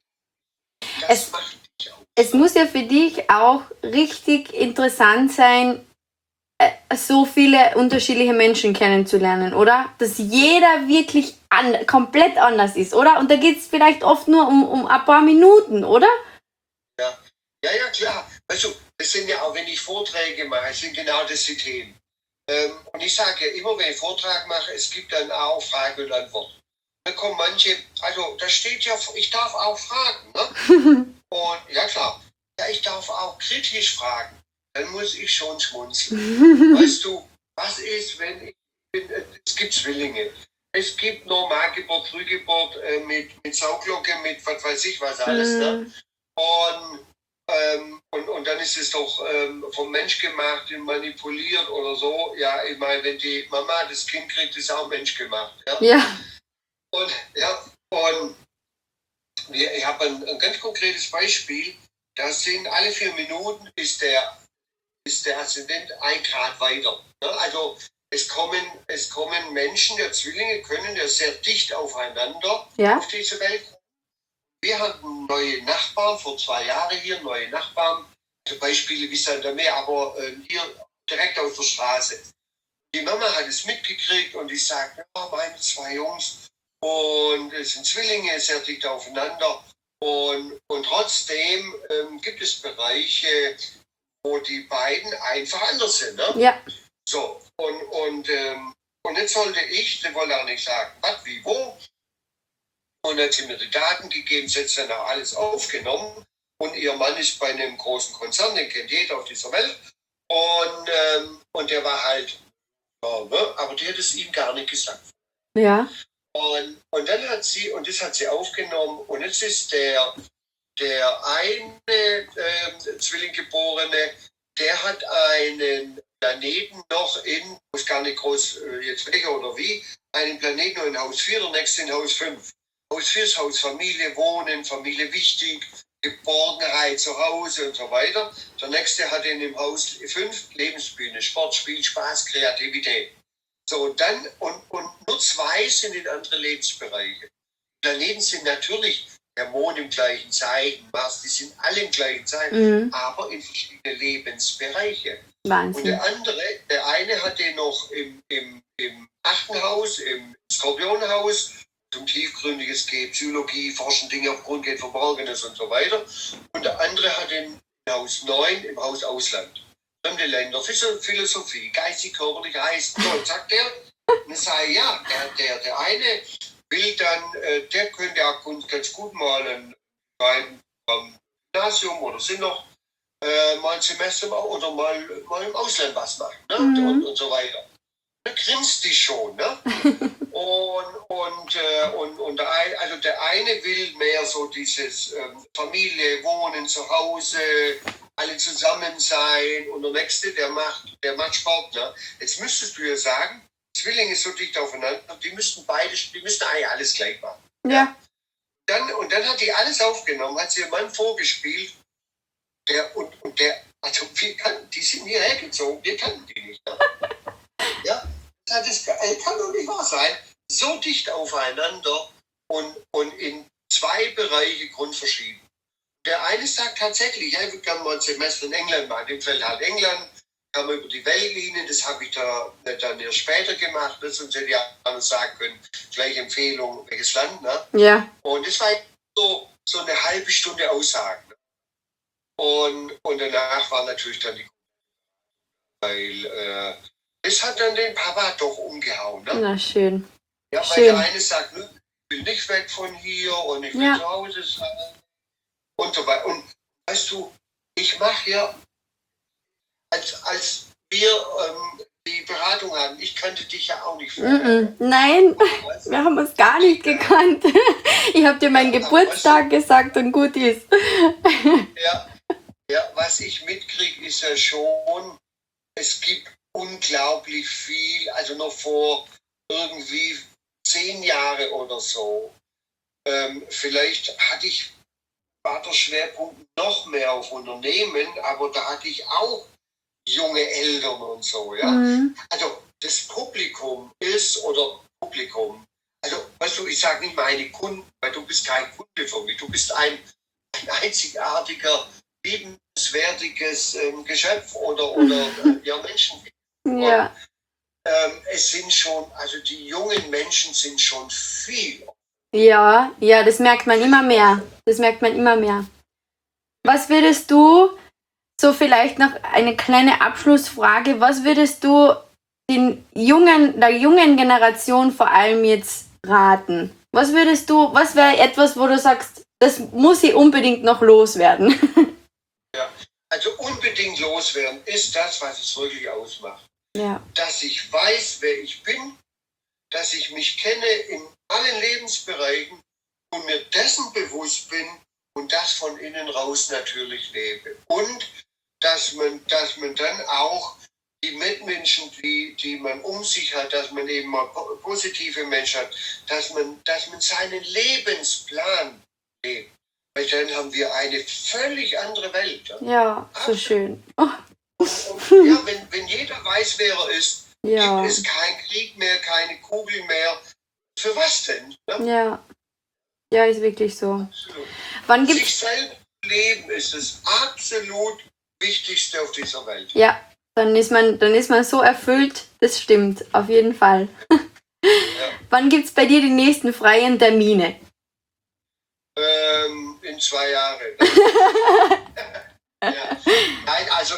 S2: Das macht dich auch.
S1: Es muss ja für dich auch richtig interessant sein, so viele unterschiedliche Menschen kennenzulernen, oder? Dass jeder wirklich komplett anders ist, oder? Und da geht es vielleicht oft nur um ein paar Minuten, oder?
S2: Ja, klar. Weißt du, das sind ja auch, wenn ich Vorträge mache, sind genau das die Themen. Und ich sage ja immer, wenn ich Vortrag mache, es gibt dann auch Frage und Antwort. Da kommen manche, also da steht ja, ich darf auch fragen, ne? Und ja klar, ja, ich darf auch kritisch fragen. Dann muss ich schon schmunzeln. Weißt du, was ist, wenn es gibt Zwillinge, es gibt Normalgeburt, Frühgeburt mit Sauglocke, mit was weiß ich was alles, ne? Und dann ist es doch vom Mensch gemacht, manipuliert oder so. Ja, ich meine, wenn die Mama das Kind kriegt, ist auch Mensch gemacht. Ja.
S1: Ja.
S2: Und ich habe ein ganz konkretes Beispiel. Das sind alle 4 Minuten ist der Aszendent 1 Grad weiter. Ne? Also es kommen Menschen, der Zwillinge können ja sehr dicht aufeinander auf diese Welt. Wir hatten neue Nachbarn, vor 2 Jahren hier, neue Nachbarn. Zum Beispiel wie an der Meer, aber hier direkt auf der Straße. Die Mama hat es mitgekriegt und ich sagte, ja, meine 2 Jungs und es sind Zwillinge, sehr dicht aufeinander. Und trotzdem gibt es Bereiche, wo die beiden einfach anders sind. Ne?
S1: Ja.
S2: So, und jetzt wollte auch nicht sagen, was, wie, wo. Und dann sind mir die Daten gegeben, jetzt dann auch alles aufgenommen. Und ihr Mann ist bei einem großen Konzern, den kennt jeder auf dieser Welt. Und der war halt, ja, ne? Aber die hat es ihm gar nicht gesagt.
S1: Ja.
S2: Und dann hat sie, und das hat sie aufgenommen, und jetzt ist der eine Zwillinggeborene, der hat einen Planeten noch in, muss gar nicht groß jetzt welcher oder wie, einen Planeten noch in Haus 4, der nächste in Haus 5. Haus 4 ist Haus Familie, Wohnen, Familie wichtig, Geborgenheit zu Hause und so weiter. Der nächste hat in Haus 5 Lebensbühne, Sport, Spiel, Spaß, Kreativität. So, und dann, und nur 2 sind in andere Lebensbereiche. Planeten sind natürlich der Mond im gleichen Zeichen, Mars, die sind alle im gleichen Zeichen, aber in verschiedene Lebensbereiche.
S1: Wahnsinn.
S2: Und der eine hat den noch im 8. Haus, im Skorpionhaus, zum tiefgründiges geht, Psychologie, Forschen, Dinge auf Grund geht, Verborgenes und so weiter. Und der andere hat den Haus 9 im Haus Ausland. Fremde Länder, Philosophie, geistig, körperlich, heißt, so, sagt er. Und ich sage, ja, der eine will dann, der könnte auch ganz gut mal beim Gymnasium oder sind noch mal ein Semester oder mal im Ausland was machen, ne? Und so weiter. Da grinst die schon, ne? Also der eine will mehr so dieses Familie, Wohnen, zu Hause, alle zusammen sein, und der nächste, der macht Sport, ne? Jetzt müsstest du ja sagen, Zwillinge so dicht aufeinander, die müssten eigentlich alles gleich machen.
S1: Ja.
S2: Dann hat die alles aufgenommen, hat sie ihrem Mann vorgespielt, also die sind hierher gezogen, wir kannten die nicht. Ne? Ja, das kann doch nicht wahr sein. So dicht aufeinander und in 2 Bereiche grundverschieden. Der eine sagt tatsächlich, ja, ich würde gerne mal ein Semester in England machen. Dem fällt halt England, kann man über die Weltlinien, das habe ich da dann erst später gemacht, sonst hätte ich auch sagen können, gleich Empfehlung, welches Land. Ne?
S1: Ja.
S2: Und das war so eine halbe Stunde Aussagen. Ne? Und danach war natürlich dann weil das hat dann den Papa doch umgehauen. Ne?
S1: Na, schön.
S2: Ja, weil
S1: schön.
S2: der eine sagt, ich will nicht weg von hier und ich will zu Hause sein und so weiter. Und weißt du, ich mache ja, als wir die Beratung hatten, ich kannte dich ja auch nicht vorher.
S1: Nein, wir haben uns gar nicht gekannt. Ich habe dir meinen Geburtstag gesagt und gut ist.
S2: Ja, was ich mitkriege, ist ja schon, es gibt unglaublich viel, also noch vor irgendwie 10 Jahre oder so. Vielleicht war der Schwerpunkt noch mehr auf Unternehmen, aber da hatte ich auch junge Eltern und so, ja. Also das Publikum, also weißt du, ich sage nicht meine Kunden, weil du bist kein Kunde von mir, du bist ein einzigartiger, liebenswertiges Geschöpf oder Menschen.
S1: Ja.
S2: Und, es sind schon, also die jungen Menschen sind schon viel.
S1: Ja, das merkt man immer mehr. Was würdest du, so vielleicht noch eine kleine Abschlussfrage, was würdest du der jungen Generation vor allem jetzt raten? Was wäre etwas, wo du sagst, das muss ich unbedingt noch loswerden?
S2: Ja, also unbedingt loswerden ist das, was es wirklich ausmacht.
S1: Ja.
S2: Dass ich weiß, wer ich bin, dass ich mich kenne in allen Lebensbereichen und mir dessen bewusst bin und das von innen raus natürlich lebe. Und dass man dann auch die Mitmenschen, die man um sich hat, dass man eben mal positive Menschen hat, dass man seinen Lebensplan Nee. Weil dann haben wir eine völlig andere Welt.
S1: Ja, so schön. Oh.
S2: Und ja, wenn jeder weiß, wer er ist,
S1: Ja.
S2: gibt es keinen Krieg mehr, keine Kugel mehr. Für was denn? Ne?
S1: Ja. Ja, ist wirklich so.
S2: Absolut.
S1: Wann
S2: Sich
S1: gibt's.
S2: selbst leben ist das absolut Wichtigste auf dieser Welt.
S1: Ja, dann ist man so erfüllt, das stimmt, auf jeden Fall.
S2: Ja.
S1: Wann gibt's bei dir die nächsten freien Termine?
S2: In 2 Jahren. Ja. Nein, also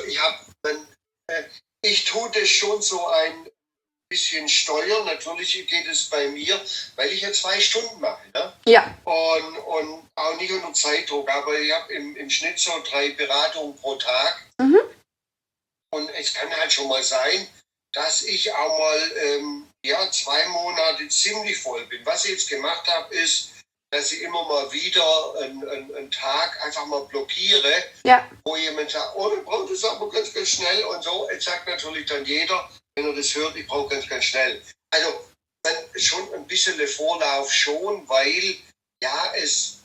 S2: ich tue das schon so ein bisschen steuern. Natürlich geht es bei mir, weil ich ja 2 Stunden mache. Ne?
S1: Ja.
S2: Und auch nicht unter Zeitdruck, aber ich habe im Schnitt so 3 Beratungen pro Tag.
S1: Mhm.
S2: Und es kann halt schon mal sein, dass ich auch mal 2 Monate ziemlich voll bin. Was ich jetzt gemacht habe, ist, dass ich immer mal wieder einen Tag einfach mal blockiere,
S1: Ja.
S2: wo jemand sagt, oh, du brauchst das aber ganz, ganz schnell und so. Jetzt sagt natürlich dann jeder, wenn er das hört, ich brauche ganz, ganz schnell. Also dann schon ein bisschen Vorlauf schon, weil es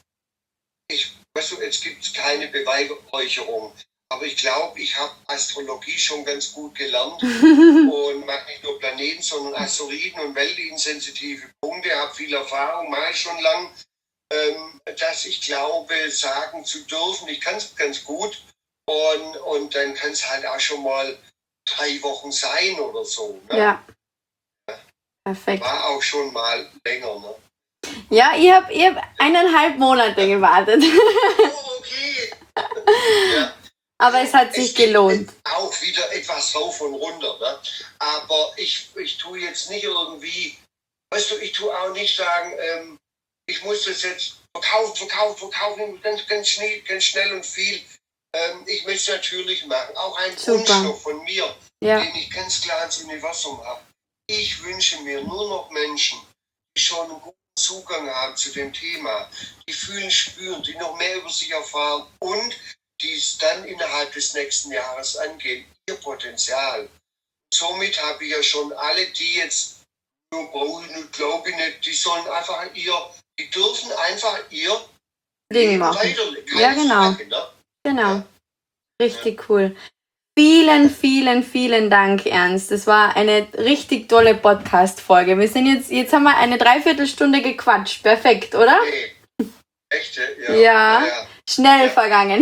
S2: gibt keine Beweihräucherung. Aber ich glaube, ich habe Astrologie schon ganz gut gelernt und mache nicht nur Planeten, sondern Asteroiden und Weltlinsensitive Punkte, habe viel Erfahrung, mache ich schon lang, dass ich glaube, sagen zu dürfen, ich kann es ganz gut und dann kann es halt auch schon mal 3 Wochen sein oder so. Ne?
S1: Ja. Perfekt.
S2: War auch schon mal länger. Ne?
S1: Ja, ich hab 1,5 Monate gewartet.
S2: Oh, okay. Ja.
S1: Aber es hat sich gelohnt.
S2: Auch wieder etwas rauf und runter. Ne? Aber ich tue jetzt nicht irgendwie, weißt du, ich tue auch nicht sagen, ich muss das jetzt verkaufen, ganz schnell und viel. Ich möchte es natürlich machen. Auch ein Wunschstoff von mir, den ich ganz klar ins Universum habe. Ich wünsche mir nur noch Menschen, die schon einen guten Zugang haben zu dem Thema, die fühlen, spüren, die noch mehr über sich erfahren und die es dann innerhalb des nächsten Jahres angehen, ihr Potenzial. Somit habe ich ja schon alle, die jetzt nur brauchen und glaube nicht, die sollen einfach die dürfen einfach ihr
S1: Ding machen.
S2: weiterleben.
S1: Ja, genau.
S2: Frage, ne?
S1: Genau.
S2: Ja.
S1: Richtig cool. Vielen Dank, Ernst. Das war eine richtig tolle Podcast-Folge. Wir sind jetzt haben wir eine Dreiviertelstunde gequatscht. Perfekt, oder?
S2: Okay. Echt?
S1: Ja. Schnell vergangen.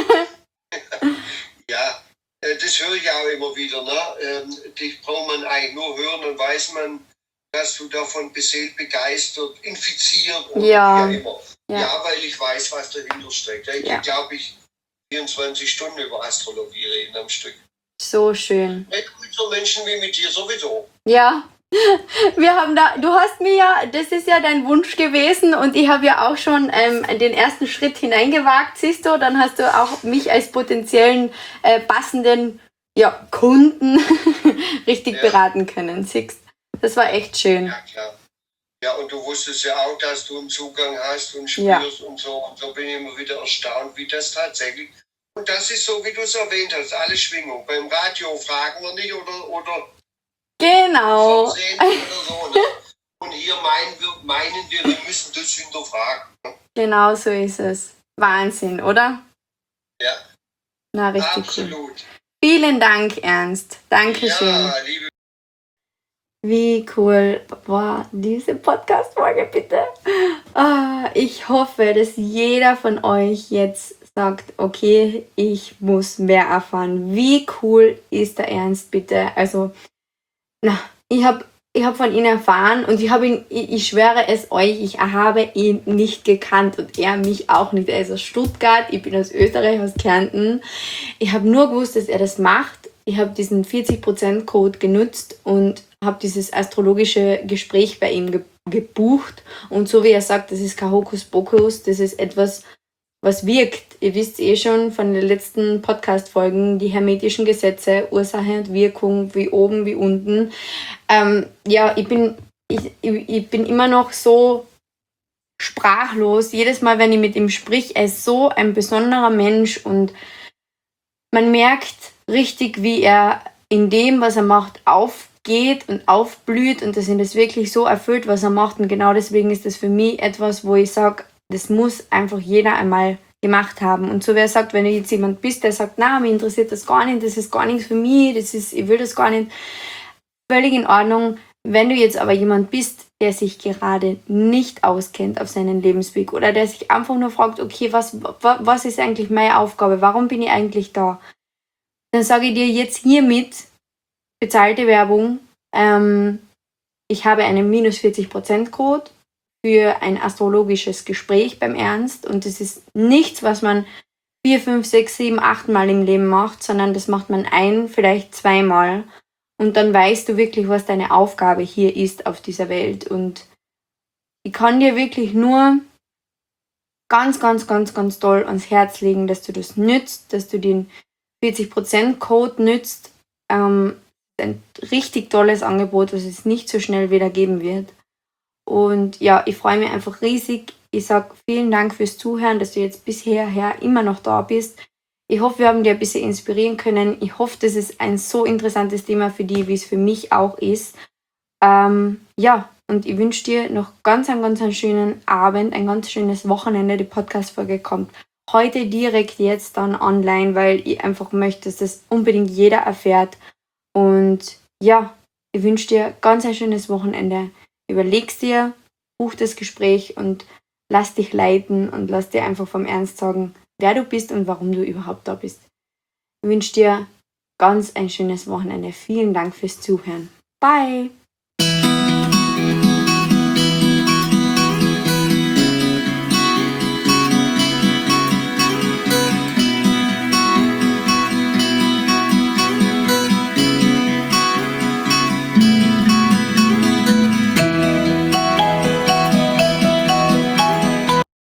S2: Ja, das höre ich auch immer wieder. Ne? Dich braucht man eigentlich nur hören, dann weiß man, dass du davon beseelt, begeistert, infiziert oder wie auch immer. Ja, weil ich weiß, was dahinter steckt. Ich glaube, 24 Stunden über Astrologie reden am Stück.
S1: So schön.
S2: Nicht mit so Menschen wie mit dir sowieso.
S1: Ja. Du hast mir ja, das ist ja dein Wunsch gewesen und ich habe ja auch schon den ersten Schritt hineingewagt, siehst du, dann hast du auch mich als potenziellen passenden Kunden richtig beraten können, siehst. Das war echt schön.
S2: Ja, klar. Ja, und du wusstest ja auch, dass du einen Zugang hast und spürst und so. Und so bin ich immer wieder erstaunt, wie das tatsächlich. Und das ist so, wie du es erwähnt hast, alle Schwingung. Beim Radio fragen wir nicht oder
S1: genau.
S2: Fernsehen oder so. Ne? Und hier meinen wir müssen das hinterfragen. Ne?
S1: Genau so ist es. Wahnsinn, oder?
S2: Ja.
S1: Na, richtig
S2: absolut.
S1: Cool. Vielen Dank, Ernst. Dankeschön.
S2: Ja, liebe.
S1: Wie cool war diese Podcast-Folge, bitte? Ich hoffe, dass jeder von euch jetzt sagt, okay, ich muss mehr erfahren. Wie cool ist der Ernst, bitte? Also, ich hab von ihm erfahren und ich schwöre es euch, ich habe ihn nicht gekannt und er mich auch nicht. Er ist aus Stuttgart, ich bin aus Österreich, aus Kärnten. Ich habe nur gewusst, dass er das macht. Ich habe diesen 40% Code genutzt und habe dieses astrologische Gespräch bei ihm gebucht. Und so wie er sagt, das ist kein Hokuspokus, das ist etwas, was wirkt. Ihr wisst schon von den letzten Podcast-Folgen, die hermetischen Gesetze, Ursache und Wirkung, wie oben, wie unten. Ich bin immer noch so sprachlos. Jedes Mal, wenn ich mit ihm sprich, er ist so ein besonderer Mensch und man merkt richtig, wie er in dem, was er macht, aufgeht und aufblüht und dass ihn das wirklich so erfüllt, was er macht. Und genau deswegen ist das für mich etwas, wo ich sage, das muss einfach jeder einmal gemacht haben. Und so wer sagt, wenn du jetzt jemand bist, der sagt, na, mich interessiert das gar nicht, das ist gar nichts für mich, ich will das gar nicht, völlig in Ordnung. Wenn du jetzt aber jemand bist, der sich gerade nicht auskennt auf seinen Lebensweg oder der sich einfach nur fragt, okay, was ist eigentlich meine Aufgabe, warum bin ich eigentlich da, dann sage ich dir jetzt hiermit, bezahlte Werbung, ich habe einen minus 40% Code für ein astrologisches Gespräch beim Ernst und das ist nichts, was man 4, 5, 6, 7, 8 Mal im Leben macht, sondern das macht man vielleicht 2 Mal und dann weißt du wirklich, was deine Aufgabe hier ist auf dieser Welt. Und ich kann dir wirklich nur ganz, ganz, ganz, ganz doll ans Herz legen, dass du das nützt, dass du den 40% Code nützt. Ein richtig tolles Angebot, was es nicht so schnell wieder geben wird. Und ja, ich freue mich einfach riesig. Ich sage vielen Dank fürs Zuhören, dass du jetzt bisher immer noch da bist. Ich hoffe, wir haben dir ein bisschen inspirieren können. Ich hoffe, das ist ein so interessantes Thema für dich, wie es für mich auch ist. Ja, und ich wünsche dir noch ganz einen schönen Abend, ein ganz schönes Wochenende. Die Podcast-Folge kommt heute direkt jetzt dann online, weil ich einfach möchte, dass das unbedingt jeder erfährt. Und ja, ich wünsche dir ganz ein schönes Wochenende. Überleg's dir, buch das Gespräch und lass dich leiten und lass dir einfach vom Ernst sagen, wer du bist und warum du überhaupt da bist. Ich wünsche dir ganz ein schönes Wochenende. Vielen Dank fürs Zuhören. Bye!